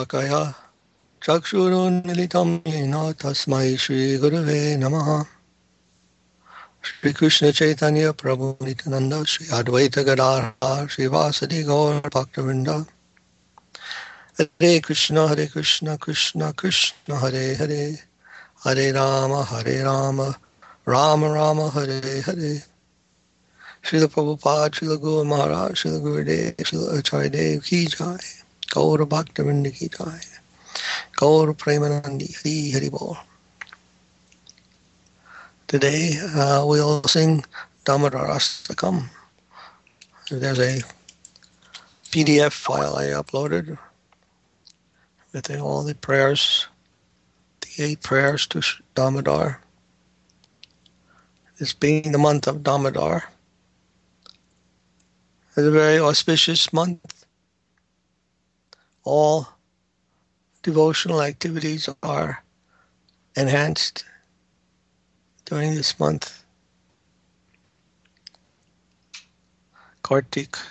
Shalakaya Chakshurunmilitam Yena Tasmai Shri Gurave Namaha. Shri Krishna Chaitanya Prabhu Nityananda Shri Advaita Gadadhar Shri Vasadi Gaur Bhaktivinoda. Hare Krishna Krishna Krishna Hare Hare, Hare Rama Rama Rama Hare Hare. Srila Prabhupada, Srila Guru Maharaj, Srila Gurudev, Srila Acharya Dev Ki Jai, Gaur Bhaktivinoda Ki Jai, Gaur Premanandi Hari Hari Bol. Today we'll sing Damodar Astakam. There's a PDF file I uploaded with all the prayers, the 8 prayers to Damodar. This being the month of Damodar, it's a very auspicious month. All devotional activities are enhanced during this month. Kartik.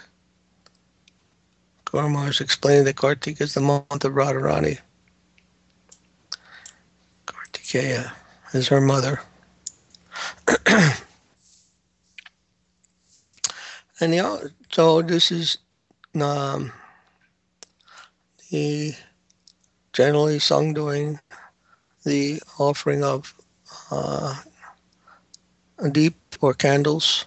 Guru Maharaj explained that Kartik is the month of Radharani. Kartikeya is her mother. And so this is the generally sung during the offering of deep or candles.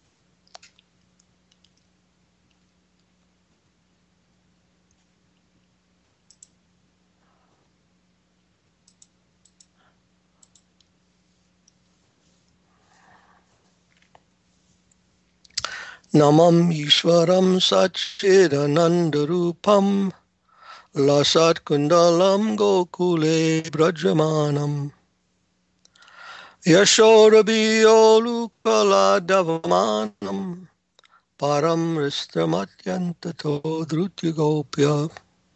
Namam Ishwaram Satchidanandarupam Lasat Kundalam Gokule Brajamanam Yashodabiolukala Davamanam Param Ristramatyantato Dhrutyagopya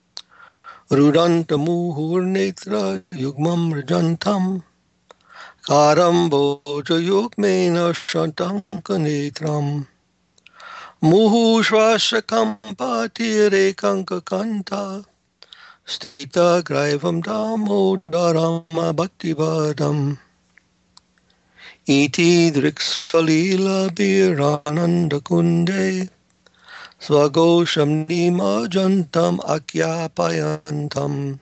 Rudantamuhurnetra Yugmam Rajantam Karam Bojayukmena Shantankanetram Muhu Shvasakam Kanta Stita Graivam Damodaram Bhaktivadam Iti Driksvalila Birananda Kunde Swagosham Nimajantam Akyapayantam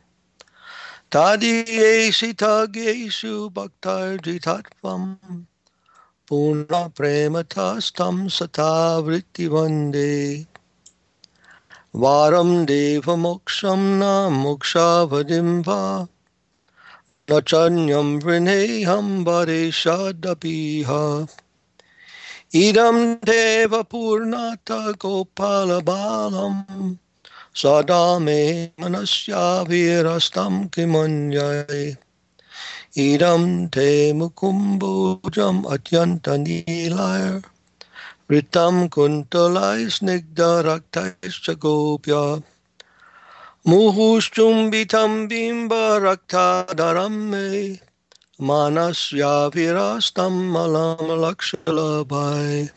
Tadiyesitagyesu Bhaktarjitatvam Purna Prematastam Sata Vritti Vande Varam Deva Moksham Na Moksha Vadimva Nachanyam Vrineham Vareshadapiha Idam Deva Purnata Gopala Balam Sadame Manasya Virastam Kimanyai Idam Te Mukumbojam Atyanta Nilayar Ritam Kuntalai Snigdha Raktaischa Gopya Muhushchumbitam Bimba Raktadaram Me Manasya Virastam Malam Lakshalabai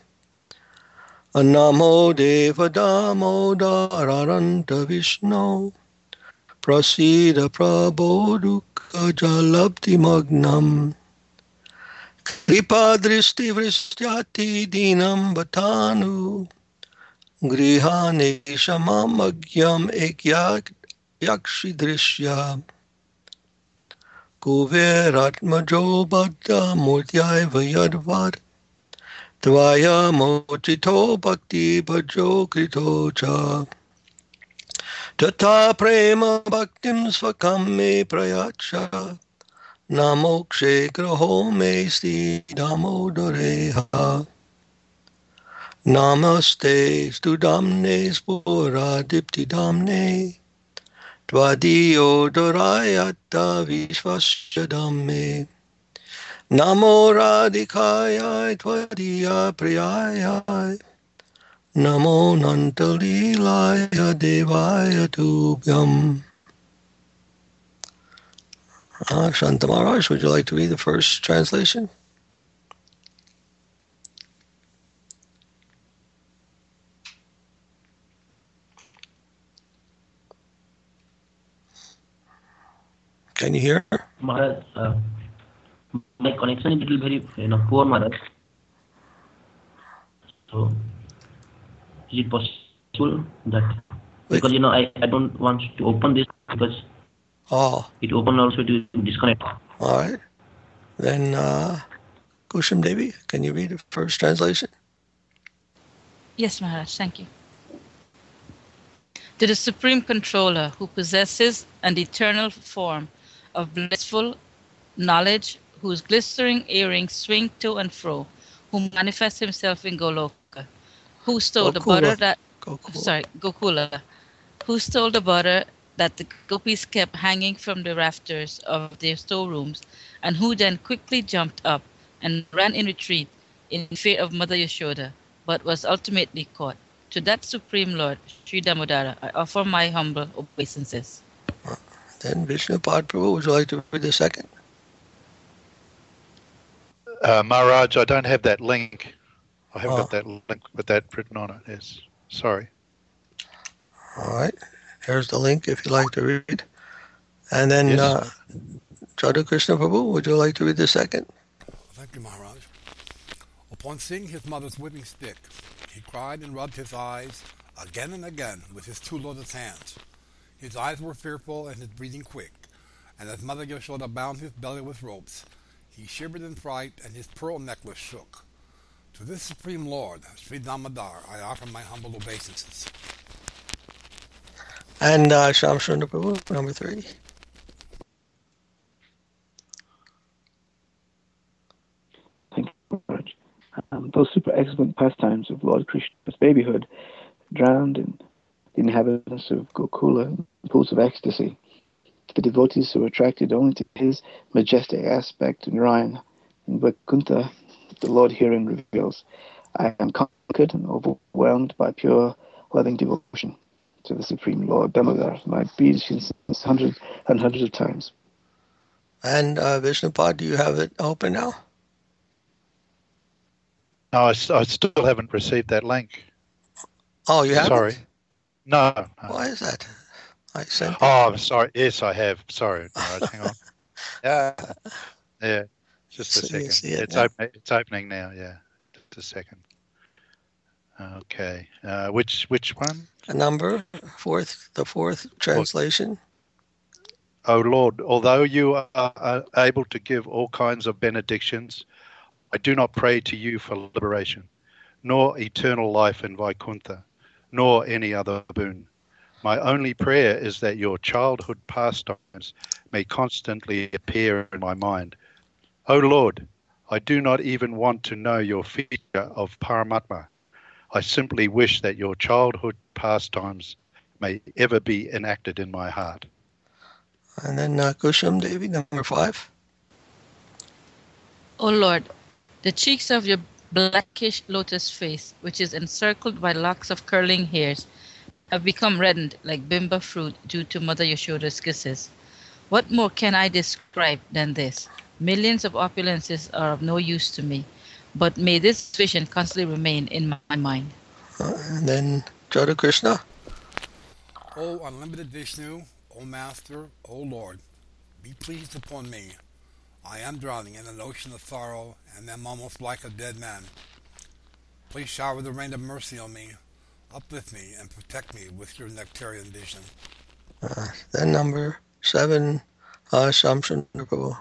Namo Deva Damodararanta Vishnu Prasida Prabodhuka Jalabdi Magnam Kripa Dristi Vristyati Dinam Batanu Grihane Shamamagyam Ekyak Yakshi Drishya Kuveratmajo Bhatta Murtyai Vayadvad Tvaya Mochito Bhakti Bhajo Krito Cha Tata Prema Bhaktim Svakam Me Prayacha Namokshe Graho Me Sti Damodareha Namaste Studamne Spura Dipti Damne Tvadiyo Dorayata Vishvasya Dhamme Namo Radhikaya Tvadiya Priyaya Namo Nantalilaya Devaya Tubhyam. Shanta Maharaj, would you like to read the first translation? Can you hear? Maharaj, my connection is little very poor, Maharaj. So is it possible that Which? because I don't want to open this because Oh, it open also to disconnect. all right. Then, Kusham Devi, can you read the first translation? Yes, Maharaj, thank you. To the Supreme Controller, who possesses an eternal form of blissful knowledge, whose glistering earrings swing to and fro, who manifests himself in Goloka, who stole the butter Gokula. that Gokula. Gokula, who stole the butter that the gopis kept hanging from the rafters of their storerooms, and who then quickly jumped up and ran in retreat in fear of Mother Yashoda, but was ultimately caught. To that Supreme Lord, Sri Damodara, I offer my humble obeisances. Then Vishnupad Prabhu, would you like to read the second? Maharaj, I don't have that link. I haven't Oh. got that link with that written on it. Yes. Sorry. All right. Here's the link if you'd like to read. And then Yes. Jadu Krishna Prabhu, would you like to read the second? Thank you, Maharaj. Upon seeing his mother's whipping stick, he cried and rubbed his eyes again and again with his two lotus hands. His eyes were fearful and his breathing quick, and as Mother Yashoda bound his belly with ropes, he shivered in fright and his pearl necklace shook. To this Supreme Lord, Sri Damodar, I offer my humble obeisances. And Shamsundar Prabhu, number 3. Thank you, Maharaj. Those super excellent pastimes of Lord Krishna's babyhood drowned in the inhabitants of Gokula in pools of ecstasy. The devotees who were attracted only to his majestic aspect in Ryan in Vaikuntha, the Lord herein reveals, I am conquered and overwhelmed by pure loving devotion to the Supreme Lord Damodar. My obedience is hundreds and hundreds of times. And Vishnupad, do you have it open now? No, I still haven't received that link. Oh, you haven't? Sorry. No. Why is that? I sent it. Oh, I'm sorry. Yes, I have. Sorry, Maharaj. Hang on. Yeah. Just a So you second. see it It's now? opening now. Yeah. Just a second. Okay. Which one? The number, the fourth translation. O Lord, although you are able to give all kinds of benedictions, I do not pray to you for liberation, nor eternal life in Vaikuntha, nor any other boon. My only prayer is that your childhood pastimes may constantly appear in my mind. O Lord, I do not even want to know your feature of Paramatma. I simply wish that your childhood pastimes may ever be enacted in my heart. And then Kusham Devi, number 5. O Lord, the cheeks of your blackish lotus face, which is encircled by locks of curling hairs, have become reddened like bimba fruit due to Mother Yashoda's kisses. What more can I describe than this? Millions of opulences are of no use to me, but may this vision constantly remain in my mind. And then Jadu Krishna. O unlimited Vishnu, O Master, O Lord, be pleased upon me. I am drowning in an ocean of sorrow and am almost like a dead man. Please shower the rain of mercy on me, uplift me, and protect me with your nectarian vision. Then number 7, Shamsundar Prabhu.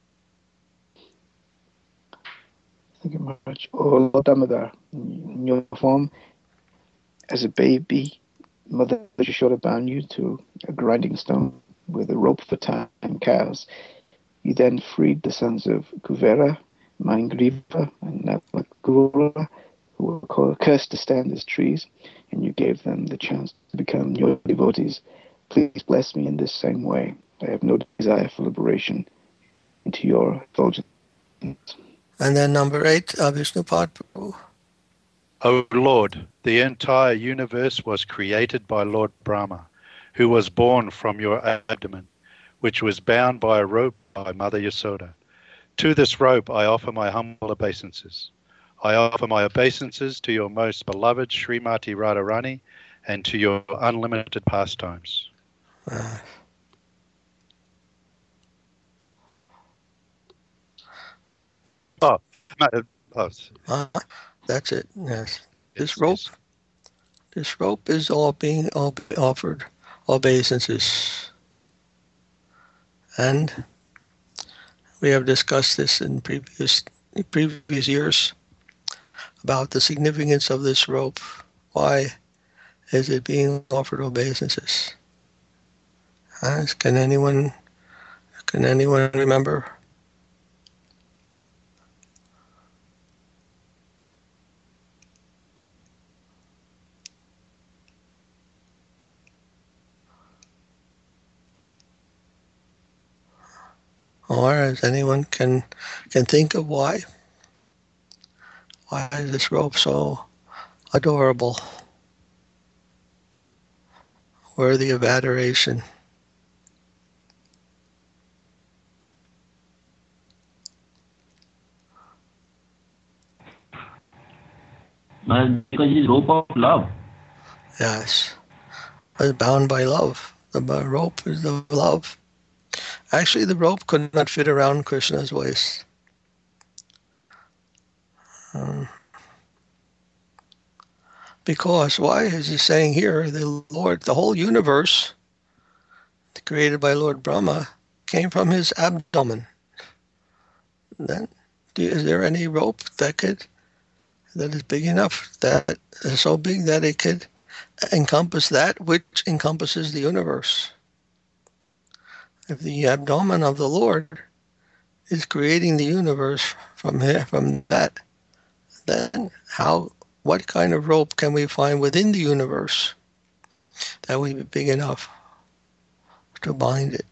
Thank you, Maharaj. O Lord Damodar, in your form as a baby, Mother Yashoda bound you to a grinding stone with a rope for tying cows. You then freed the sons of Kuvera, Maingriva, and Navakura, who were cursed to stand as trees, and you gave them the chance to become your devotees. Please bless me in this same way. I have no desire for liberation into your effulgence. And then number 8, Vishnupad Prabhu. O Lord, the entire universe was created by Lord Brahma, who was born from your abdomen, which was bound by a rope by Mother Yashoda. To this rope I offer my humble obeisances. I offer my obeisances to your most beloved Srimati Radharani and to your unlimited pastimes. Oh, oh, That's it. Yes. This yes, rope. yes. This rope is all being offered obeisances, and we have discussed this in previous years about the significance of this rope. Why is it being offered obeisances? Can anyone remember? Or as anyone can think of why? Why is this rope so adorable, worthy of adoration? Because it is rope of love. Yes, it's bound by love. The rope is the love. Actually, the rope could not fit around Krishna's waist. Because why is he saying here the Lord, the whole universe created by Lord Brahma came from his abdomen? Then, is there any rope that is big enough, that is so big that it could encompass that which encompasses the universe? If the abdomen of the Lord is creating the universe from that, then what kind of rope can we find within the universe that would be big enough to bind it?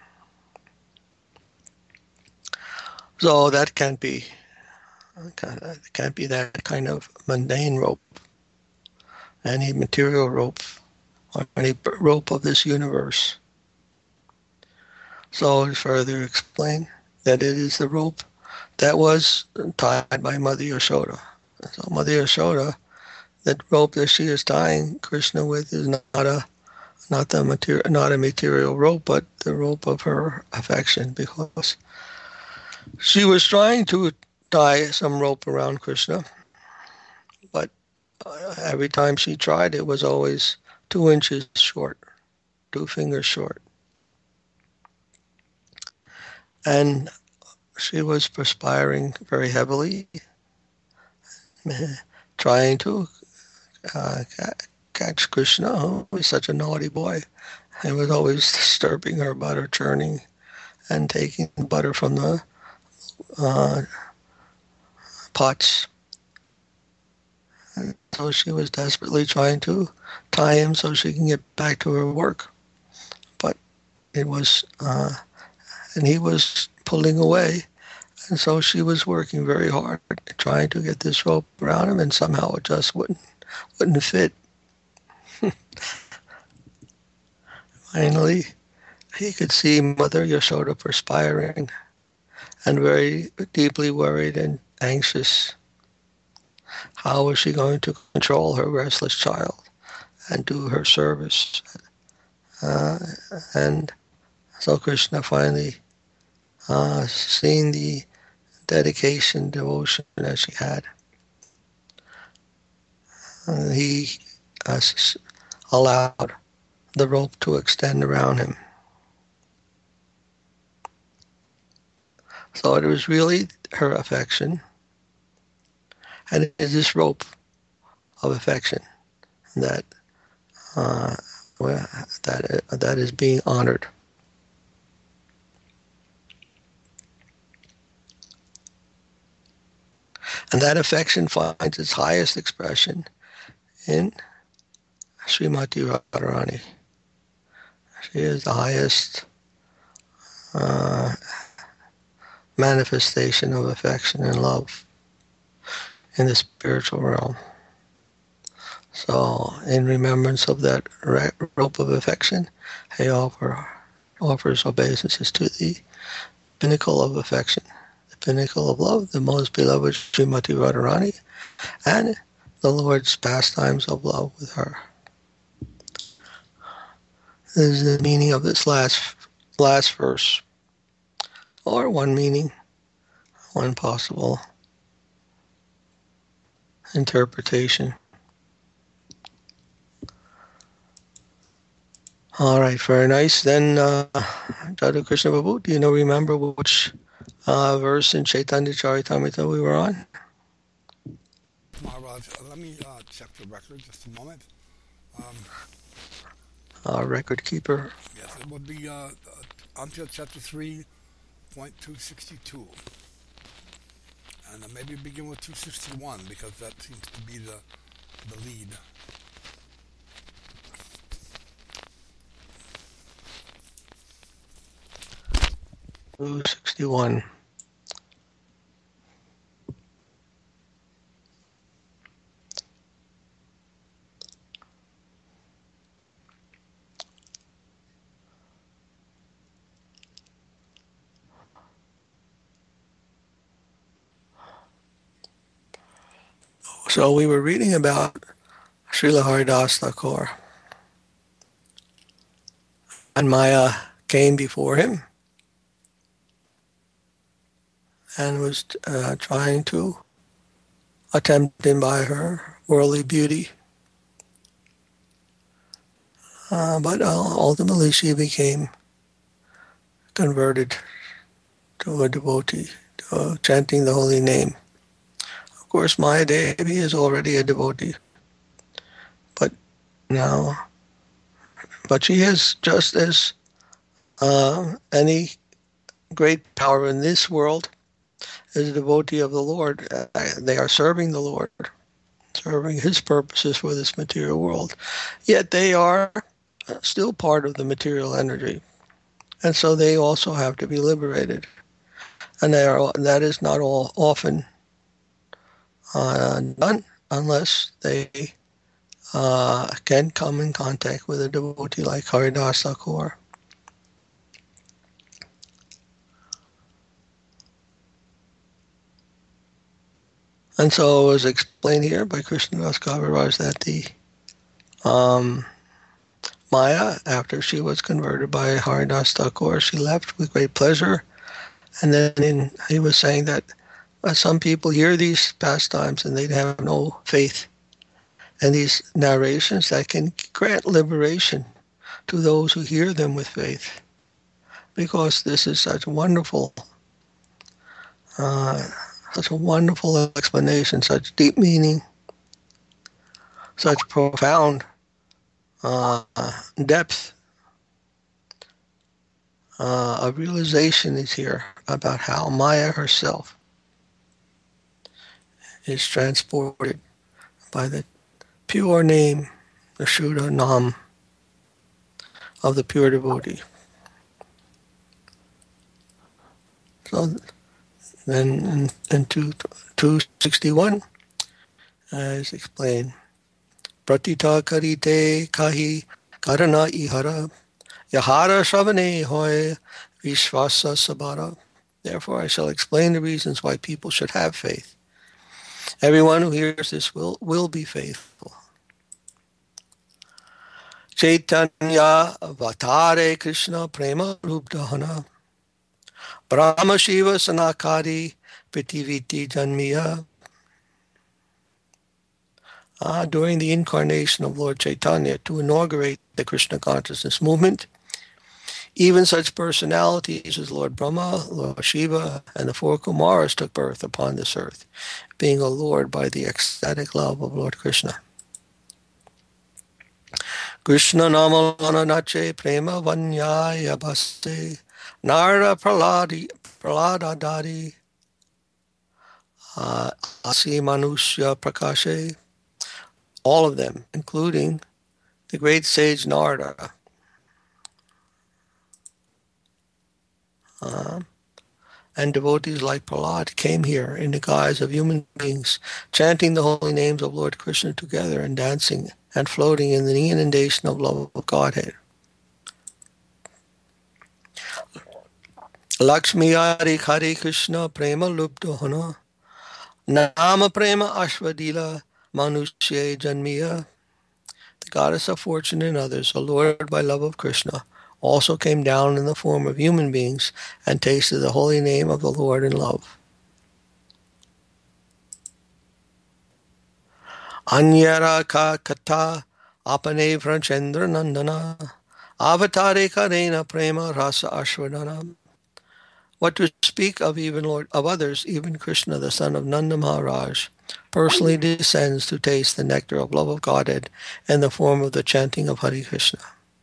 So that can't be that kind of mundane rope, any material rope, or any rope of this universe. So it's further explained that it is the rope that was tied by Mother Yashoda. So Mother Yashoda, that rope that she is tying Krishna with is not a material rope, but the rope of her affection, because she was trying to tie some rope around Krishna, but every time she tried, it was always 2 inches short, 2 fingers short. And she was perspiring very heavily, trying to catch Krishna, who was such a naughty boy. He was always disturbing her butter churning and taking butter from the pots. And so she was desperately trying to tie him so she can get back to her work. But it was, and he was pulling away. And so she was working very hard, trying to get this rope around him, and somehow it just wouldn't fit. Finally, he could see Mother Yashoda perspiring and very deeply worried and anxious. How was she going to control her restless child and do her service? And so Krishna finally, seeing the dedication, devotion that she had, he allowed the rope to extend around him. So it was really her affection, and it is this rope of affection that that is being honored. And that affection finds its highest expression in Srimati Radharani. She is the highest manifestation of affection and love in the spiritual realm. So, in remembrance of that rope of affection, he offers obeisances to the pinnacle of affection, the pinnacle of love, the most beloved Srimati Radharani, and the Lord's pastimes of love with her. This is the meaning of this last verse, or one meaning, one possible interpretation. All right, very nice. Then, Jadu Krishna Babu, do you remember which verse in Chaitanya Charitamrita we were on? Maharaj, let me check the record just a moment. Record keeper. Yes, it would be until chapter 3.262. And maybe begin with 261 because that seems to be the lead. 261. So we were reading about Srila Haridas Thakur, and Maya came before him and was trying to attempt him by her worldly beauty. But ultimately she became converted to a devotee, to chanting the holy name. Of course, Maya Devi is already a devotee, but she is just as any great power in this world is a devotee of the Lord. They are serving the Lord, serving His purposes for this material world. Yet they are still part of the material energy, and so they also have to be liberated. And that is not often done unless they can come in contact with a devotee like Haridas Thakur. And so it was explained here by Krishnadas Kaviraj that the Maya, after she was converted by Haridas Thakur, she left with great pleasure. And then he was saying that some people hear these pastimes and they have no faith. And these narrations that can grant liberation to those who hear them with faith. Because this is such a wonderful explanation, such deep meaning, such profound depth of realization is here about how Maya herself is transported by the pure name, the Shuddha Nam of the pure devotee. So then in 261 is explained, Pratita karite kahi karana ihara yahara shavane hoy vishvasa sabara. Therefore I shall explain the reasons why people should have faith. Everyone who hears this will be faithful. Chaitanya Vatare Krishna Prema Rupdahana Brahma Shiva Sanakari Pitiviti Janmiya. During the incarnation of Lord Chaitanya to inaugurate the Krishna consciousness movement, even such personalities as Lord Brahma, Lord Shiva, and the four Kumaras took birth upon this earth, being allured by the ecstatic love of Lord Krishna. Krishna namalana nache prema vanyaya bhaste narada praladadari asi manusya prakashe. All of them, including the great sage Narada, and devotees like Prahlad came here in the guise of human beings, chanting the holy names of Lord Krishna together and dancing and floating in the inundation of love of Godhead. Lakshmi Ari Hare Krishna Prema Luptohana Nama Prema Ashvadila Manusya Janmiya. The goddess of fortune and others, allured by love of Krishna, also came down in the form of human beings and tasted the holy name of the Lord in love. Anyara ka kata apane Vrachendra Nandana avatare karena prema rasa ashwadana. What to speak of even Lord of others, even Krishna, the son of Nanda Maharaj, personally descends to taste the nectar of love of Godhead in the form of the chanting of Hare Krishna.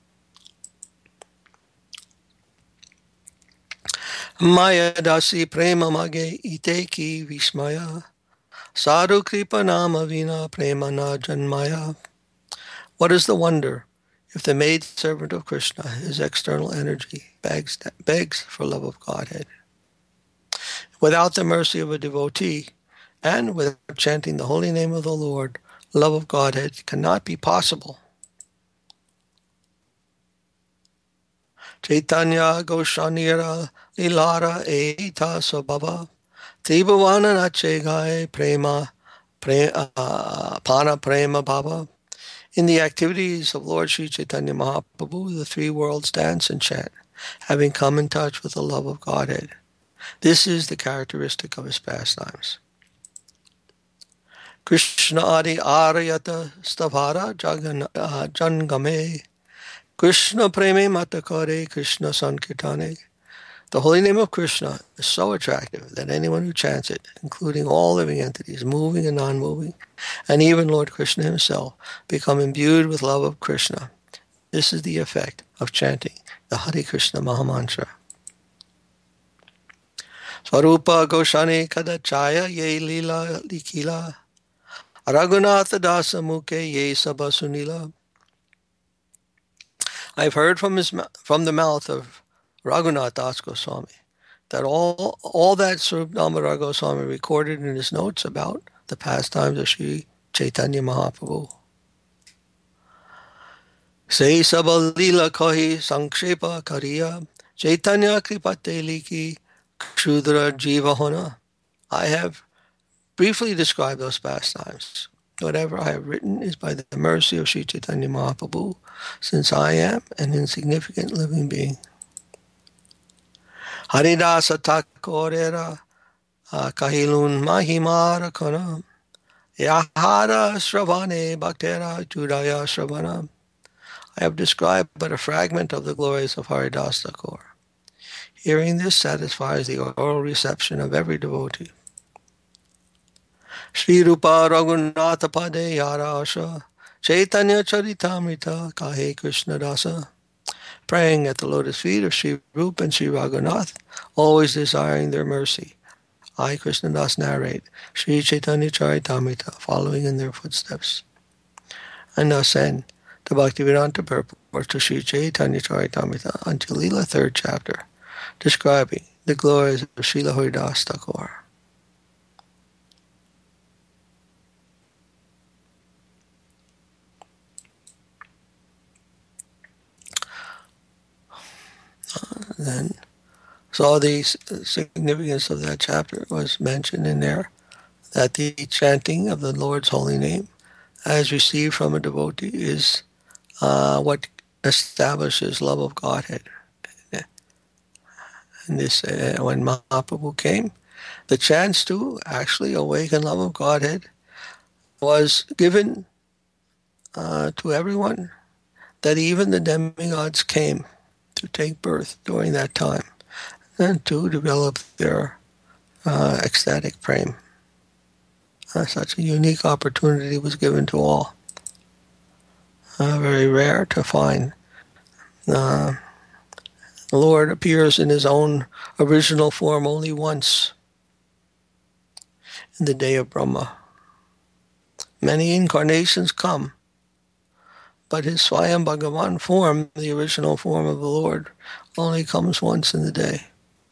Maya dasi prema mage ite ki vismaya sadhu kripa nama vina prema na janmaya. What is the wonder if the maid servant of Krishna, his external energy, begs for love of Godhead? Without the mercy of a devotee, and without chanting the holy name of the Lord, love of Godhead cannot be possible. Chaitanya Goshanira Lilara Eita Sabhava Tribhavana Nache Gai Prema Pana Prema Bhava. In the activities of Lord Sri Chaitanya Mahaprabhu, the three worlds dance and chant, having come in touch with the love of Godhead. This is the characteristic of his pastimes. Krishna Adi Aryata Stavara Jangame Krishna Preme Matakare Krishna Sankirtane. The holy name of Krishna is so attractive that anyone who chants it, including all living entities, moving and non-moving, and even Lord Krishna himself, become imbued with love of Krishna. This is the effect of chanting the Hare Krishna Mahamantra. Swarupa Goshani Kadachaya Ye Lila Likila Raghunatha Dasa Mukhe Ye Sabasunila. I've heard from the mouth of Raghunath Das Goswami that all that Swarup Damodar Goswami recorded in his notes about the pastimes of Sri Chaitanya Mahaprabhu. Say Sabalila Kahi Sankshepa Kariya Chaitanya Kripate Liki Kshudra Jivahona. I have briefly described those pastimes. Whatever I have written is by the mercy of Sri Chaitanya Mahaprabhu, since I am an insignificant living being. Haridasa Thakurera Kahilun Mahimara Kana Yahara Sravane Bhaktera Judaya Sravana. I have described but a fragment of the glories of Haridas Thakur. Hearing this satisfies the oral reception of every devotee. Sri Rupa Raghunatha Pade Yara Asha Chaitanya Charitamrita Kahe Krishna Dasa. Praying at the lotus feet of Sri Rupa and Sri Raghunath, always desiring their mercy. I, Krishna Das, narrate Sri Chaitanya Charitamrita, following in their footsteps. And thus end the Bhaktivedanta purport to Sri Chaitanya Charitamrita until Leela 3rd chapter, describing the glories of Srila Haridas Thakur. Then, so the significance of that chapter was mentioned in there, that the chanting of the Lord's holy name, as received from a devotee, is what establishes love of Godhead. And this, when Mahaprabhu came, the chance to actually awaken love of Godhead was given to everyone, that even the demigods came to take birth during that time and to develop their ecstatic prema. Such a unique opportunity was given to all. Very rare to find. The Lord appears in his own original form only once, in the day of Brahma. Many incarnations come, but his Swayam Bhagavan form, the original form of the Lord, only comes once in the day.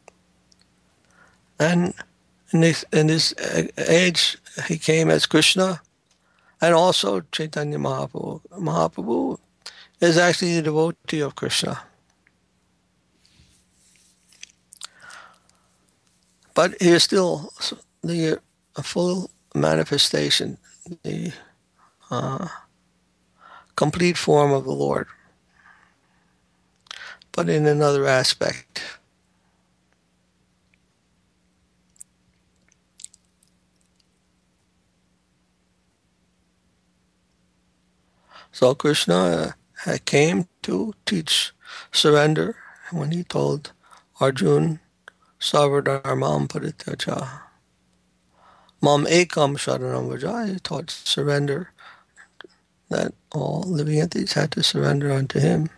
And in this age, he came as Krishna, and also Chaitanya Mahaprabhu. Mahaprabhu is actually the devotee of Krishna. But he is still the full manifestation, the complete form of the Lord, but in another aspect. So Krishna came to teach surrender when he told Arjun, Sarvadharmam Parityaja. Mam Ekam Sharanam Vraja, he taught surrender, that all living entities had to surrender unto him.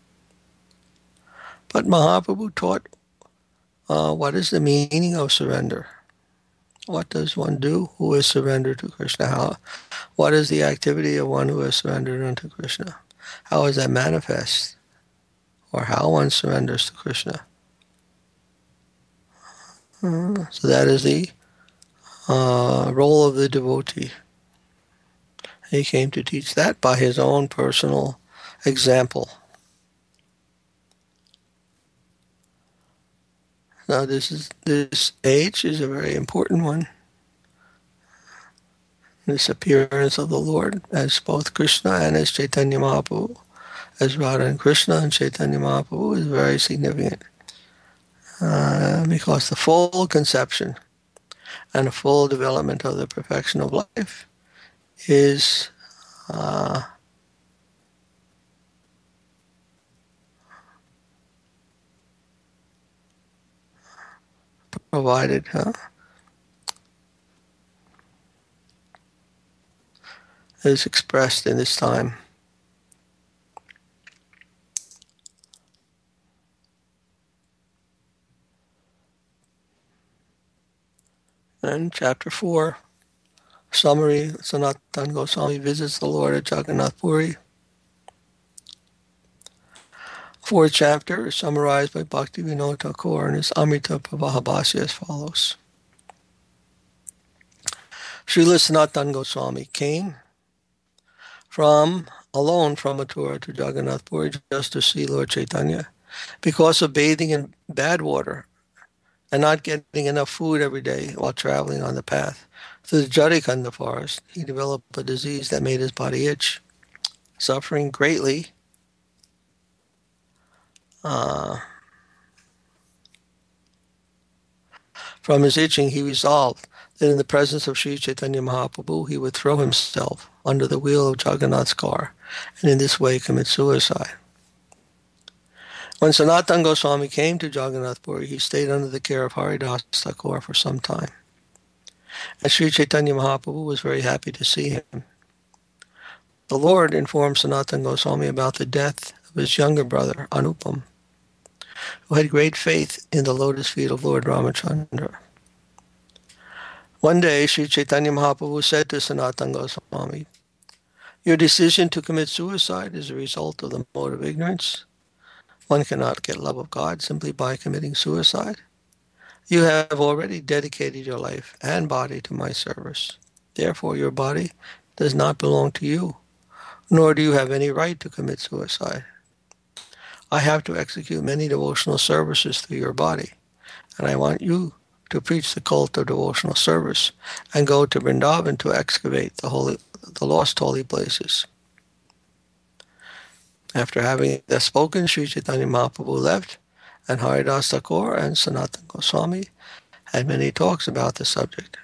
But Mahaprabhu taught what is the meaning of surrender. What does one do who is surrendered to Krishna? What is the activity of one who is surrendered unto Krishna? How is that manifest? Or how one surrenders to Krishna? So that is the role of the devotee. He came to teach that by his own personal example. Now this age is a very important one. This appearance of the Lord as both Krishna and as Chaitanya Mahaprabhu, as Radha and Krishna and Chaitanya Mahaprabhu, is very significant. Because the full conception and the full development of the perfection of life is provided is expressed in this time. And chapter 4, summary, Sanatana Goswami visits the Lord at Jagannath Puri. Fourth chapter is summarized by Bhaktivinoda Thakur in his Amrita Pravaha Bhasya as follows. Srila Sanatana Goswami came alone from Mathura to Jagannath Puri just to see Lord Chaitanya. Because of bathing in bad water and not getting enough food every day while traveling on the path through the Jharikanda forest, he developed a disease that made his body itch. Suffering greatly, from his itching, he resolved that in the presence of Sri Chaitanya Mahaprabhu, he would throw himself under the wheel of Jagannath's car and in this way commit suicide. When Sanatana Goswami came to Jagannath Puri, he stayed under the care of Haridas Thakur for some time. And Sri Chaitanya Mahaprabhu was very happy to see him. The Lord informed Sanatana Goswami about the death of his younger brother, Anupam, who had great faith in the lotus feet of Lord Ramachandra. One day, Sri Chaitanya Mahaprabhu said to Sanatana Goswami, "Your decision to commit suicide is a result of the mode of ignorance. One cannot get love of God simply by committing suicide. You have already dedicated your life and body to my service. Therefore, your body does not belong to you, nor do you have any right to commit suicide. I have to execute many devotional services through your body, and I want you to preach the cult of devotional service and go to Vrindavan to excavate the lost holy places." After having thus spoken, Sri Chaitanya Mahaprabhu left, and Haridas Thakur and Sanatana Goswami had many talks about the subject.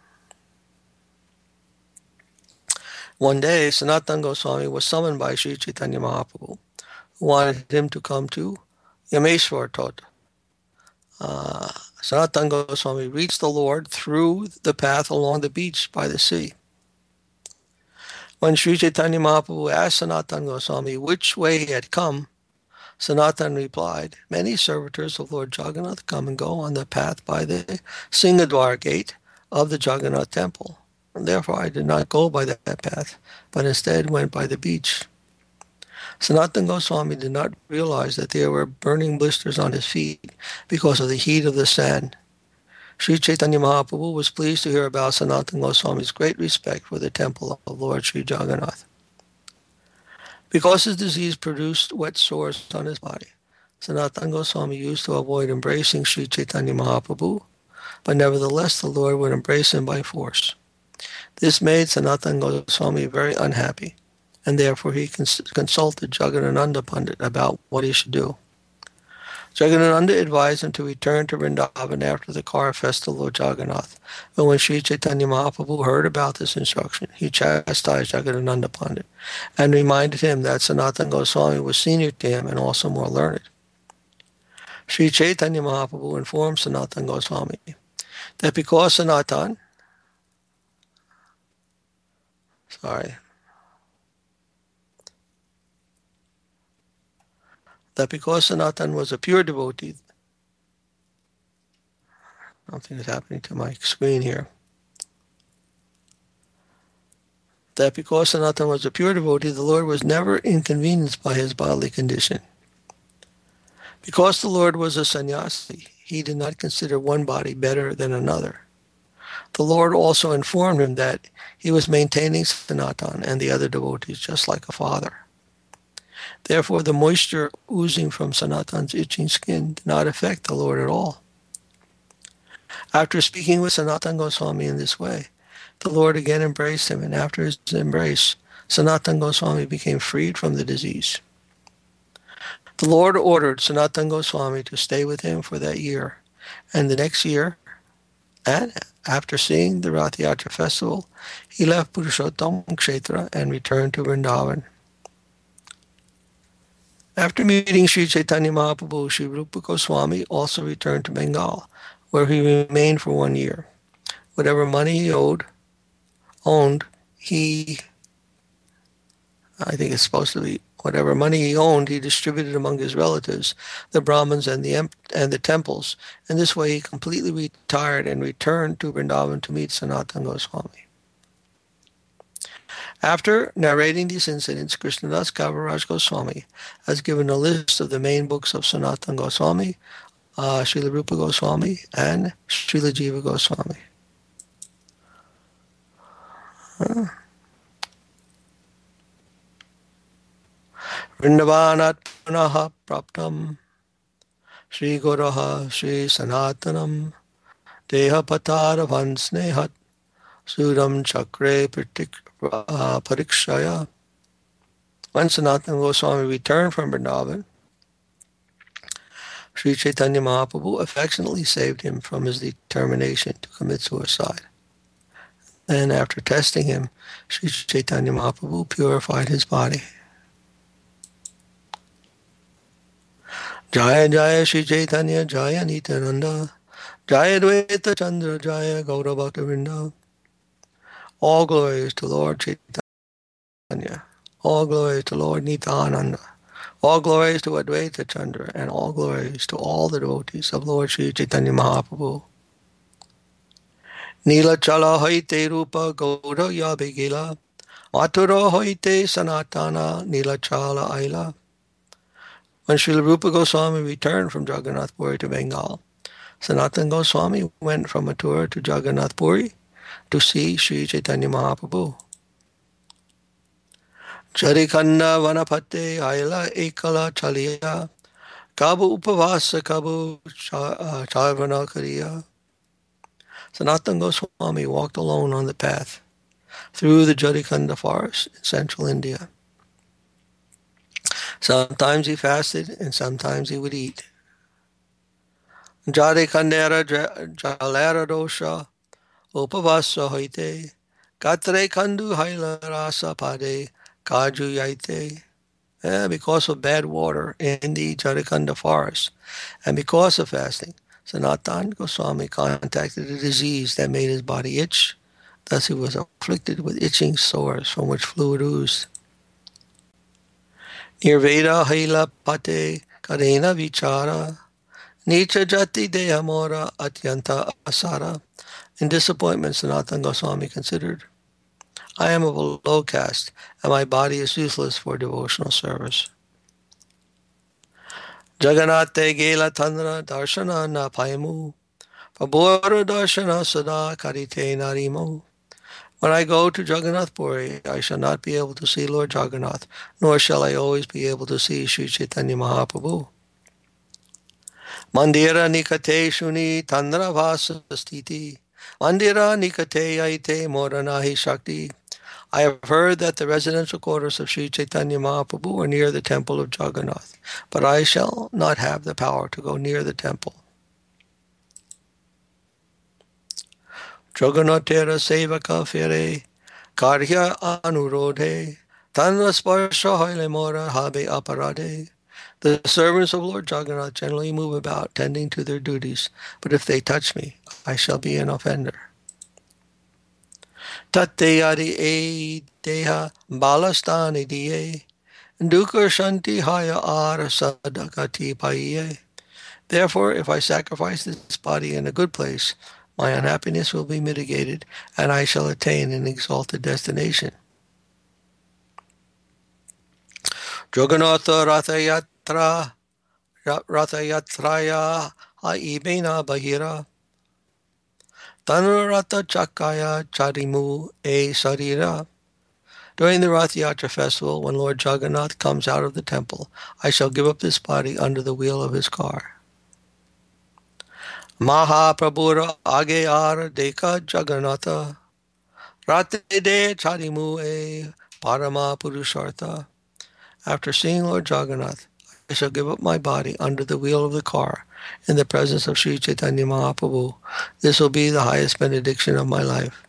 One day, Sanatana Goswami was summoned by Sri Chaitanya Mahaprabhu, who wanted him to come to Yameshwar Tota. Sanatana Goswami reached the Lord through the path along the beach by the sea. When Sri Chaitanya Mahaprabhu asked Sanatana Goswami which way he had come, Sanatana replied, "Many servitors of Lord Jagannath come and go on the path by the Singadwar gate of the Jagannath temple. And therefore I did not go by that path, but instead went by the beach." Sanatana Goswami did not realize that there were burning blisters on his feet because of the heat of the sand. Sri Chaitanya Mahaprabhu was pleased to hear about Sanatana Goswami's great respect for the temple of Lord Sri Jagannath. Because his disease produced wet sores on his body, Sanatana Goswami used to avoid embracing Sri Chaitanya Mahaprabhu, but nevertheless the Lord would embrace him by force. This made Sanatana Goswami very unhappy, and therefore he consulted Jagadananda Pandit about what he should do. Jagadananda advised him to return to Vrindavan after the car festival of Jagannath. But when Sri Chaitanya Mahaprabhu heard about this instruction, he chastised Jagadananda Pandit and reminded him that Sanatana Goswami was senior to him and also more learned. Sri Chaitanya Mahaprabhu informed Sanatana Goswami that because Sanatana was a pure devotee. Something is happening to my screen here. That because Sanatana was a pure devotee, the Lord was never inconvenienced by his bodily condition. Because the Lord was a sannyasi, he did not consider one body better than another. The Lord also informed him that he was maintaining Sanatana and the other devotees just like a father. Therefore, the moisture oozing from Sanatana's itching skin did not affect the Lord at all. After speaking with Sanatana Goswami in this way, the Lord again embraced him, and after his embrace, Sanatana Goswami became freed from the disease. The Lord ordered Sanatana Goswami to stay with him for that year, and the next year, and after seeing the Rath Yatra festival, he left Purushottam Kshetra and returned to Vrindavan. After meeting Sri Chaitanya Mahaprabhu, Sri Rupa Goswami also returned to Bengal, where he remained for 1 year. Whatever money he owned, whatever money he owned, he distributed among his relatives, the Brahmins and the temples. In this way, he completely retired and returned to Vrindavan to meet Sanatana Goswami. After narrating these incidents, Krishnadas Kaviraj Goswami has given a list of the main books of Sanatana Goswami, Srila Rupa Goswami, and Srila Jiva Goswami. Vrindavanat punaha praptam Sri Guraha Sri Sanatanam Deha Pataravan Snehat Sudam Chakre Parikshaya. When Sanatana Goswami returned from Vrindavan, Sri Chaitanya Mahaprabhu affectionately saved him from his determination to commit suicide. Then, after testing him, Sri Chaitanya Mahaprabhu purified his body. Jaya Jaya Sri Chaitanya Jaya Nityananda Jaya Dvaita Chandra Jaya Gaura Bhaktivinoda. All glories to Lord Chaitanya. All glories to Lord Nityananda. All glories to Advaita Chandra, and all glories to all the devotees of Lord Sri Chaitanya Mahaprabhu. Nila Chala Haite Rupa Gaura Yabhigila Mathura Haite Sanatana Nila Chala Aila. When Srila Rupa Goswami returned from Jagannath Puri to Bengal, Sanatana Goswami went from Mathura to Jagannath Puri to see Sri Chaitanya Mahaprabhu. Charikanda Vanapate Aila Ekala Chaliya Kabu Upavasa Kabu Charvana Kariya. Sanatana Goswami walked alone on the path through the Jarikanda forest in central India. Sometimes he fasted and sometimes he would eat. Jarikandera Jalera Dosha Upavasa Hoite Katre Kandu Haila Rasa Pade Kaju Yaite. Because of bad water in the Jarikanda forest and because of fasting, Sanatana Goswami contracted a disease that made his body itch. Thus he was afflicted with itching sores from which fluid oozed. Nirveda Haila Pate Karena Vichara Nicha Jati Dehamora Atyanta Asara. In disappointment, Sanatana Goswami considered, I am of a low caste, and my body is useless for devotional service. Jagannate Gela Tandra Darshana Na Paimu Pabora Darshana Sada Karite Narimo. When I go to Jagannath Puri, I shall not be able to see Lord Jagannath, nor shall I always be able to see Sri Chaitanya Mahaprabhu. Mandira Nikate Shuni Tandra Vasa Stiti Mandira Nikate Aite Moranahi Shakti I have heard that the residential quarters of Sri Chaitanya Mahaprabhu are near the temple of Jagannath, but I shall not have the power to go near the temple. Jagannathera sevaka fere karya anurodhe tanva sparsha hoile mora habe aparade. The servants of Lord Jagannath generally move about tending to their duties, but if they touch me, I shall be an offender. Tatteyadi e deha balastani diye dukar shanti haya ara sadakati paiye. Therefore, if I sacrifice this body in a good place, my unhappiness will be mitigated, and I shall attain an exalted destination. Jagannatha Rathayatraya Haibena Bahira Tanurata Chakaya Chadimu E Sarira. During the Rath Yatra festival, when Lord Jagannath comes out of the temple, I shall give up this body under the wheel of his car. Mahaprabhura Ageyar Deka Jagannatha Rate De Chadimu E Parama Purushartha. After seeing Lord Jagannath, I shall give up my body under the wheel of the car in the presence of Sri Chaitanya Mahaprabhu. This will be the highest benediction of my life.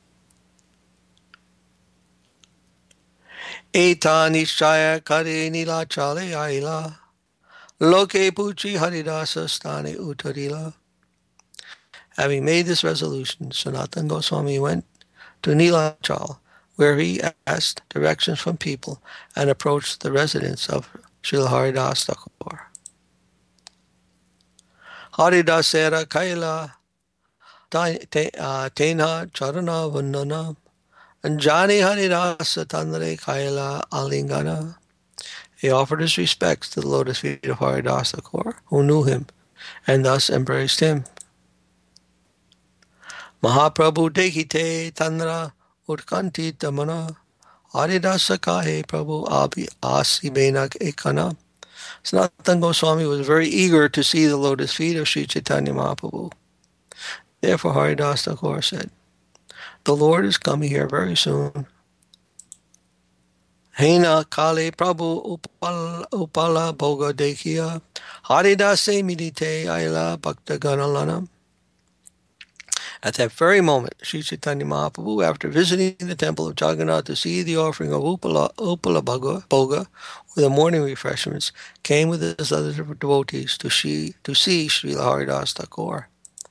Eta nishchaya kare nila chale aila loke puchi haridasa stane utarila. Having made this resolution, Sanatana Goswami went to Nilachal, where he asked directions from people and approached the residence of Srila Haridas Thakur. Haridasera Kaila Tena Charana Vandana Jani Haridasa Tandre Kaila Alingana. He offered his respects to the lotus feet of Haridas Thakur, who knew him, and thus embraced him. Mahaprabhu Dekite Tandra Utkanti Tamana Haridasa Kahe Prabhu Abi Asi Benak Ekana. Sanatana Goswami was very eager to see the lotus feet of Sri Chaitanya Mahaprabhu. Therefore Haridas Thakur said, "The Lord is coming here very soon." Hena Kale Prabhu Upala Bhoga Dekhiya Haridase Midite Aila Bhakta Ganalanam. At that very moment, Sri Chaitanya Mahaprabhu, after visiting the temple of Jagannath to see the offering of Upala Bhoga, or the morning refreshments, came with his other devotees to see Srila Haridas Thakur.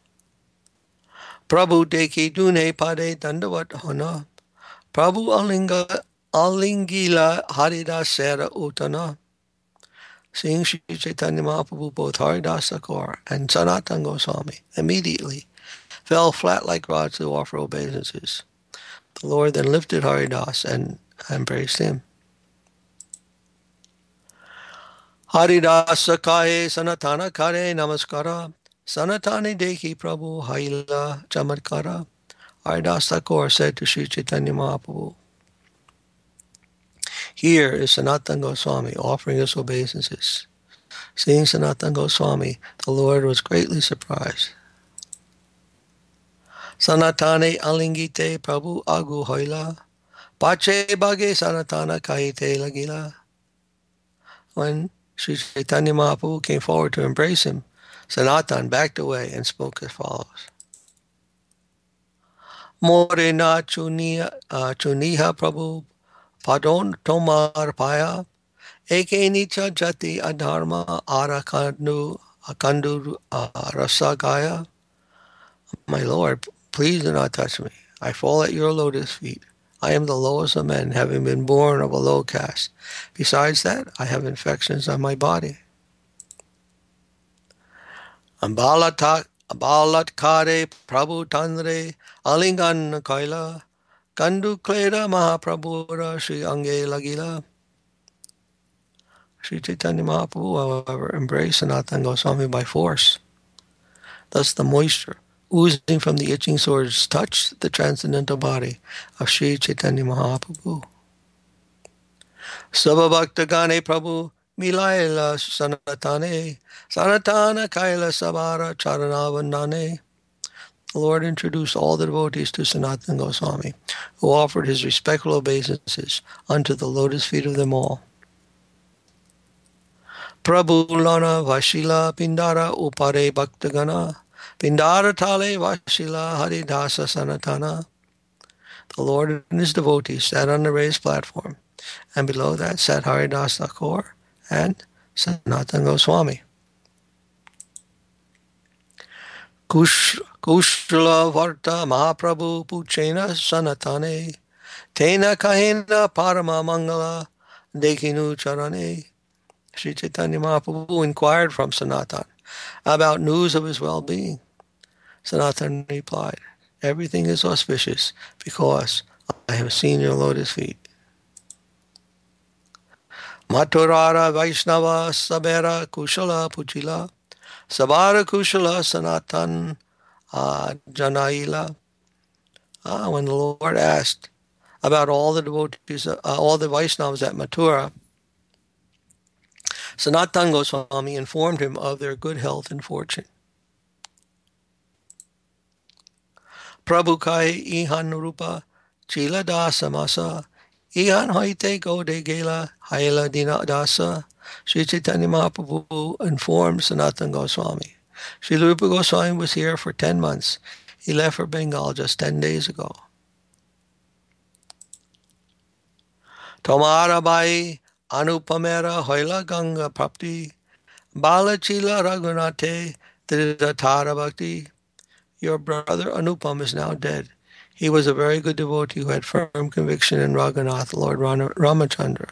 Prabhu Deki Dune Pade Dandavat Hona Prabhu Alingila Haridas Sera Utana. Seeing Sri Chaitanya Mahaprabhu, both Haridas Thakur and Sanatana Goswami immediately fell flat like rods to offer obeisances. The Lord then lifted Haridas and embraced him. Haridasa Kahe Sanatana Kare Namaskara Sanatani Dekhi Prabhu Haila Chamatkara. Haridas Thakur said to Sri Chaitanya Mahaprabhu, "Here is Sanatana Goswami offering us obeisances." Seeing Sanatana Goswami, the Lord was greatly surprised. Sanatane alingite Prabhu agu hoila pache bage Sanatana kaite lagila. When Sri Chaitanya Mahaprabhu came forward to embrace him, Sanatan backed away and spoke as follows. More na chuniha Prabhu padon tomar paya eke nicha jati adharma arakandu rasagaya. My Lord, please do not touch me. I fall at your lotus feet. I am the lowest of men, having been born of a low caste. Besides that, I have infections on my body. Ambalatkare Prabhu Tandre Alingan Kaila Kandu Kleda Mahaprabhura Sri Ange Lagila. Sri Chaitanya Mahaprabhu, however, embraced Sanatana Goswami by force. Thus the moisture oozing from the itching sores touched the transcendental body of Sri Chaitanya Mahaprabhu. Sabhabhakta Gane Prabhu Milaila Sanatane Sanatana Kaila Sabara Charanavandane. the Lord introduced all the devotees to Sanatana Goswami, who offered his respectful obeisances unto the lotus feet of them all. Prabhu Lana Vashila Pindara Upare Bhaktagana Pindara Tale Vashila Haridasa Sanatana. The Lord and his devotees sat on the raised platform, and below that sat Haridas Thakur and Sanatana Goswami. Kushala Varta Mahaprabhu Puchena Sanatane Tena Kahena Parama Mangala Dekinu Charane. Sri Chaitanya Mahaprabhu inquired from Sanatan about news of his well-being. Sanatan replied, everything is auspicious because I have seen your lotus feet. Maturara Vaishnava Sabera Kushala Puchila Sabara Kushala Sanatan Janaila. When the Lord asked about all the devotees, all the Vaishnavas at Mathura, Sanatana Goswami informed him of their good health and fortune. Prabhu kai ihan rupa chila dasa masa ihan hoite go de gela haila dina dasa. Sri Chaitanya Mahaprabhu informed Sanatana Goswami. Sri Rupa Goswami was here for 10 months. He left for Bengal just 10 days ago. Tomara bai Anupamera Hoila Ganga Prapti Balachila Raghunate Tridatara Bhakti. Your brother Anupam is now dead. He was a very good devotee who had firm conviction in Raghunath, Lord Ramachandra.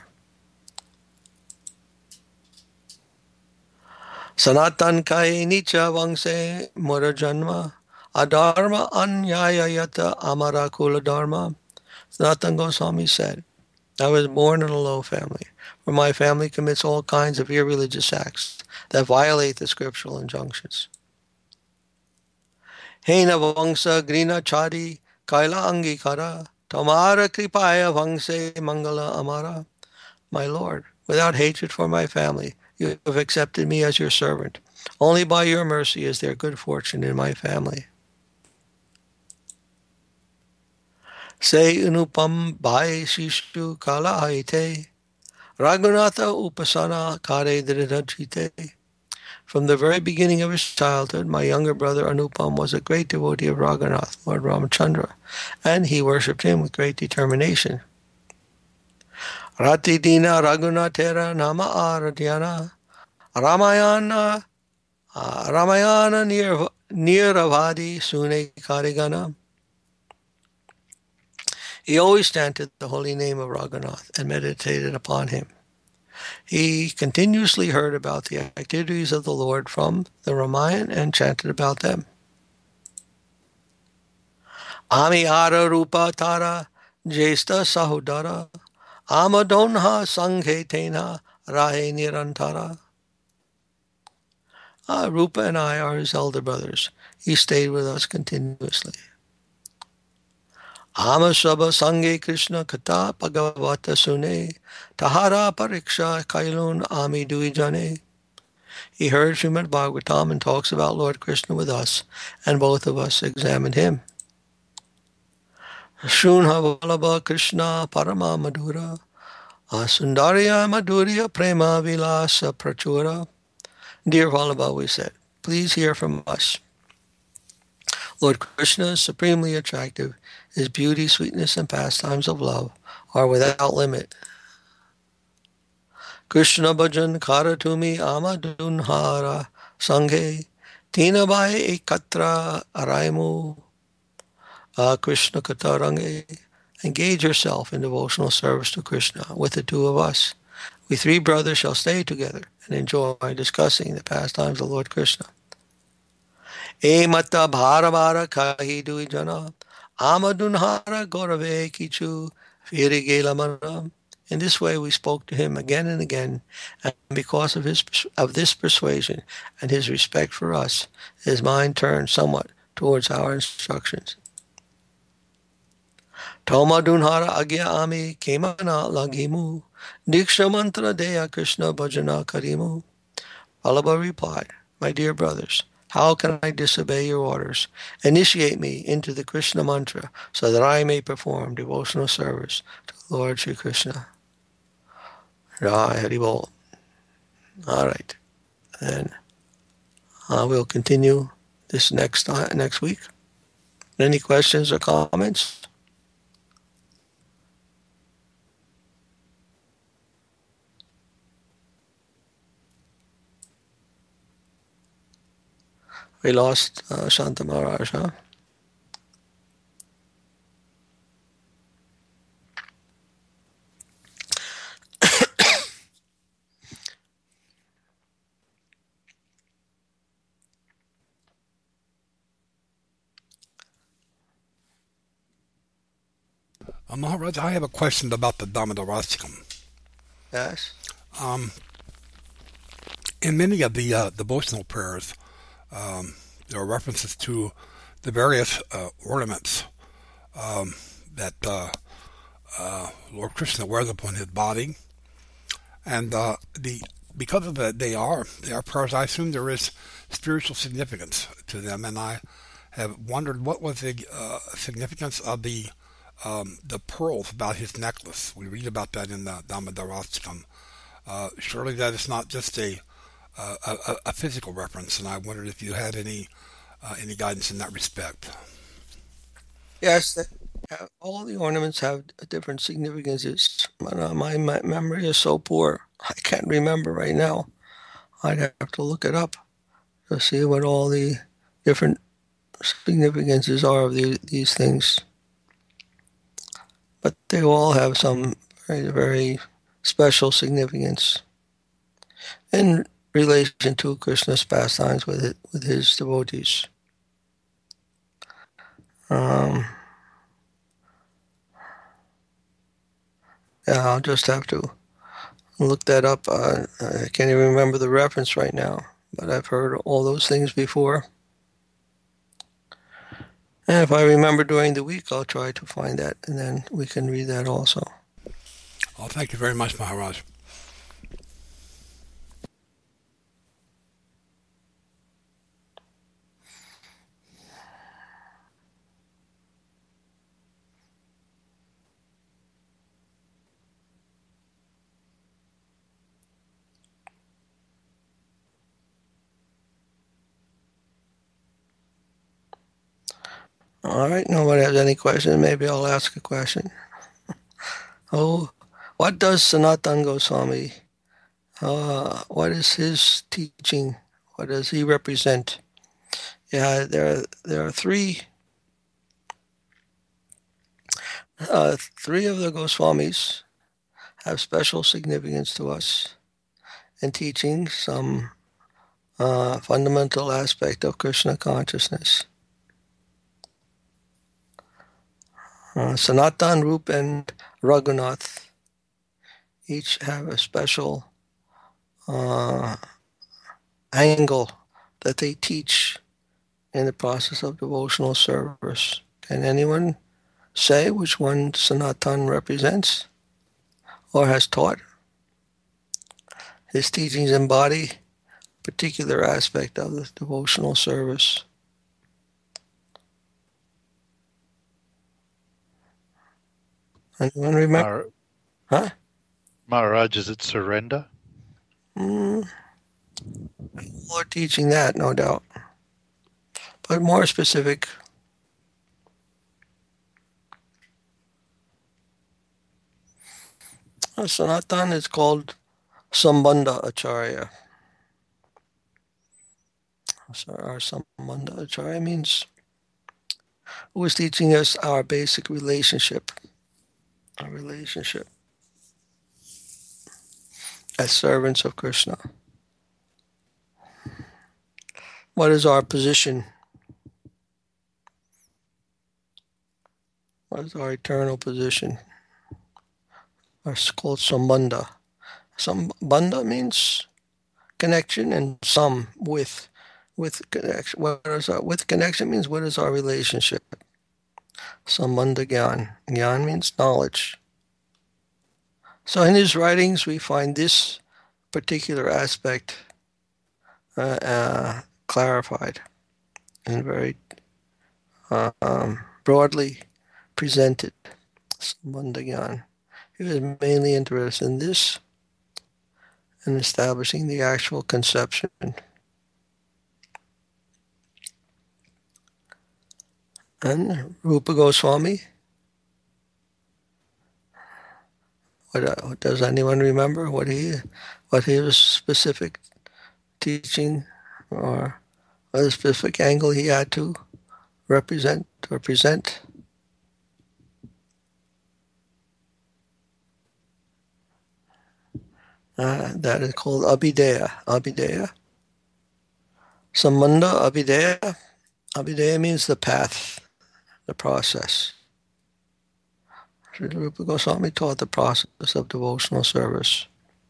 Sanatan kai nicha vangse mura janma adharma anyaya yata amara kula dharma. Sanatana Goswami said, I was born in a low family, where my family commits all kinds of irreligious acts that violate the scriptural injunctions. Hena vangsa grina chari kaila angikara tamara kripaya vangse mangala amara. My Lord, without hatred for my family, you have accepted me as your servant. Only by your mercy is there good fortune in my family. Say Anupam bhai shishu kala haite Raghunatha upasana kare dridhajite. From the very beginning of his childhood, my younger brother Anupam was a great devotee of Raghunath, Lord Ramachandra, and he worshipped him with great determination. Rati dina Raghunathera nama aradhyana Ramayana niravadi sune karigana. He always chanted the holy name of Raghunath and meditated upon him. He continuously heard about the activities of the Lord from the Ramayana and chanted about them. Ami ara rupa tara jesta sahudara amadonha sanghe tena rahe nirantara. Rupa and I are his elder brothers. He stayed with us continuously. Amasabha Sange Krishna Kata Bhagavata Sune Tahara Pariksha Kailun Ami Duijane. He heard Srimad Bhagavatam and talks about Lord Krishna with us, and both of us examined him. Shunha Vallabha Krishna Parama Madhura Asundarya Madhurya Prema Vilasa Prachura. Dear Vallabha, we said, please hear from us. Lord Krishna is supremely attractive. His beauty, sweetness, and pastimes of love are without limit. Krishna bhajan karatumi amadunhara sanghe tinabai ekatra araimu. Krishna katarange. Engage yourself in devotional service to Krishna with the two of us. We three brothers shall stay together and enjoy discussing the pastimes of Lord Krishna. E mata bhara kahi duijana amadunhara gorave kichu firigela. In this way we spoke to him again and again, and because of this persuasion and his respect for us, his mind turned somewhat towards our instructions. Toma dunhara agya ami kemana lagimu diksha mantra deya Krishna bhajana karimu. Vallabha replied, my dear brothers, How can I disobey your orders? Initiate me into the Krishna mantra so that I may perform devotional service to Lord Sri Krishna. Jai Hari Bol. All right. And we'll continue this next week. Any questions or comments? We lost Shanta Maharaj, huh? Maharaj, I have a question about the Damodarastikam. Yes. In many of the devotional prayers, there are references to the various ornaments that Lord Krishna wears upon his body, and because of that, they are prayers. I assume there is spiritual significance to them, and I have wondered what was the significance of the pearls about his necklace. We read about that in the Damodarastikam. Surely that is not just a physical reference, and I wondered if you had any guidance in that respect. Yes, all the ornaments have different significances. But, my memory is so poor, I can't remember right now. I'd have to look it up to see what all the different significances are of these things. But they all have some very, very special significance in relation to Krishna's pastimes with his devotees. Yeah, I'll just have to look that up. I can't even remember the reference right now, but I've heard all those things before. And if I remember during the week, I'll try to find that, and then we can read that also. Oh, thank you very much, Maharaj. All right, nobody has any questions. Maybe I'll ask a question. Oh, what does Sanatana Goswami, what is his teaching? What does he represent? Yeah, there are three of the Goswamis have special significance to us in teaching some fundamental aspect of Krishna consciousness. Sanatan, Rup, and Raghunath each have a special angle that they teach in the process of devotional service. Can anyone say which one Sanatan represents or has taught? His teachings embody a particular aspect of the devotional service. Anyone remember? Huh? Maharaj, is it surrender? More teaching that, no doubt. But more specific. Sanatan is called Sambandha Acharya. So our Sambandha Acharya means who is teaching us our basic relationship. Our relationship as servants of Krishna. What is our position? What is our eternal position? It's called Sambandha. Sambandha means connection, and some with connection. With connection means what is our relationship? Sambandha Gyan. Gyan means knowledge. So in his writings we find this particular aspect clarified and very broadly presented. Sambandha-gyan. He was mainly interested in this and establishing the actual conception. And Rupa Goswami, what does anyone remember what his specific teaching or what specific angle he had to represent or present? That is called Abhideya. Sambandha Abhideya. Abhideya means the path, the process. Srila Rupa Goswami taught the process of devotional service.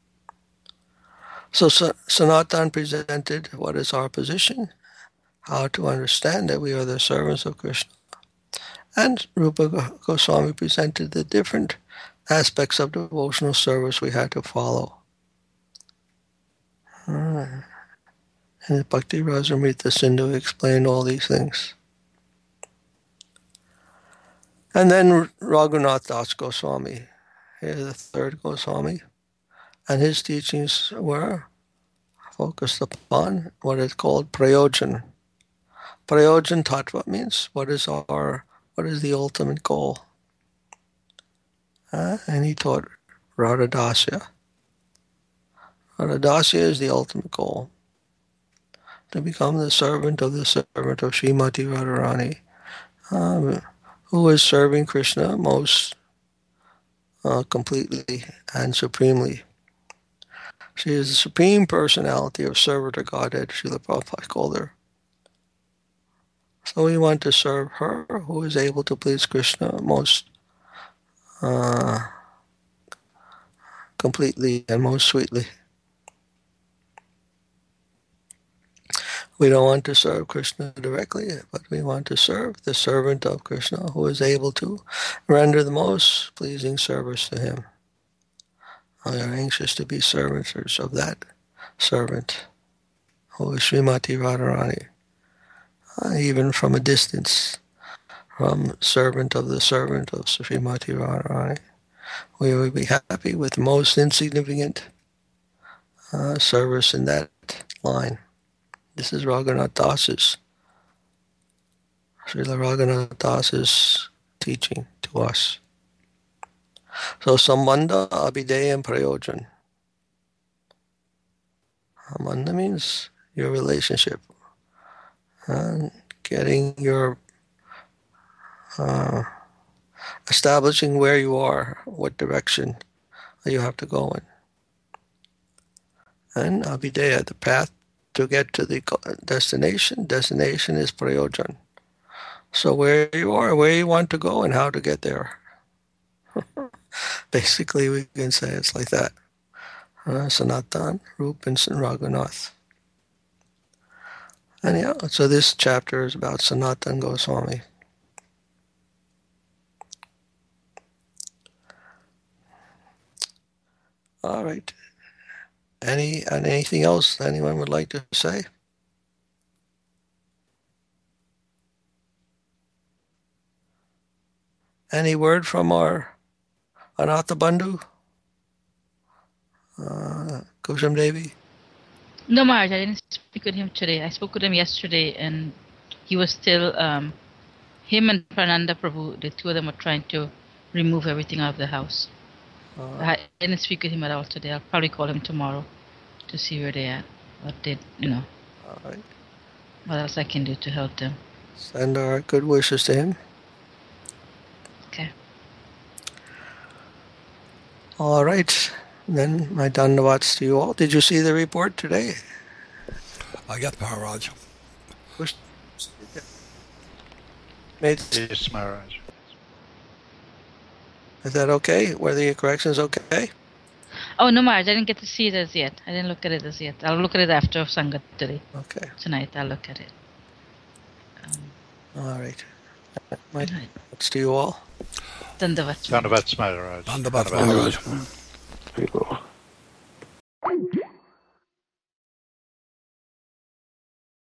So Sanatan presented what is our position, how to understand that we are the servants of Krishna. And Rupa Goswami presented the different aspects of devotional service we had to follow. And Bhakti Rasamrita Sindhu explained all these things. And then Raghunath Das Goswami, he is the third Goswami, and his teachings were focused upon what is called Prayojan. Prayojan Tattva means what is the ultimate goal. And he taught Radhadasya. Radhadasya is the ultimate goal. To become the servant of Srimati Radharani, who is serving Krishna most completely and supremely. She is the supreme personality of Servitor Godhead, Srila Prabhupada called her. So we want to serve her, who is able to please Krishna most completely and most sweetly. We don't want to serve Krishna directly, but we want to serve the servant of Krishna who is able to render the most pleasing service to him. We are anxious to be servants of that servant who is Srimati Radharani. Even from a distance, from servant of Srimati Radharani, we will be happy with most insignificant service in that line. This is Raghunath Das's, Srila Raghunath Das's teaching to us. So Sambandha, Abhideya, and Prayojan. Sambandha means your relationship. And getting your, establishing where you are, what direction you have to go in. And Abhideya, the path to get to the destination. Destination is Prayojan. So where you are, where you want to go, and how to get there. Basically, we can say it's like that. Sanatan, Rup, and Raghunath. And yeah, so this chapter is about Sanatan Goswami. All right. Anything else anyone would like to say? Any word from our Anatha Bandhu? Kusham Devi? No, Maharaj, I didn't speak with him today. I spoke with him yesterday, and he was still, him and Prananda Prabhu, the two of them were trying to remove everything out of the house. I didn't speak with him at all today. I'll probably call him tomorrow to see where they're at, what they, All right. what else I can do to help them. Send our good wishes to him. Okay. All right. Then my dandavats to you all. Did you see the report today? Yes, Maharaj. Yes, Maharaj. Is that okay? Were the corrections okay? Oh, no, Maharaj, I didn't get to see it as yet. I didn't look at it as yet. I'll look at it after Sangat today. Okay. Tonight, I'll look at it. All right. My thanks to you all. Dandavats. Dandavats, Maharaj. Dandavats, Maharaj. Very well.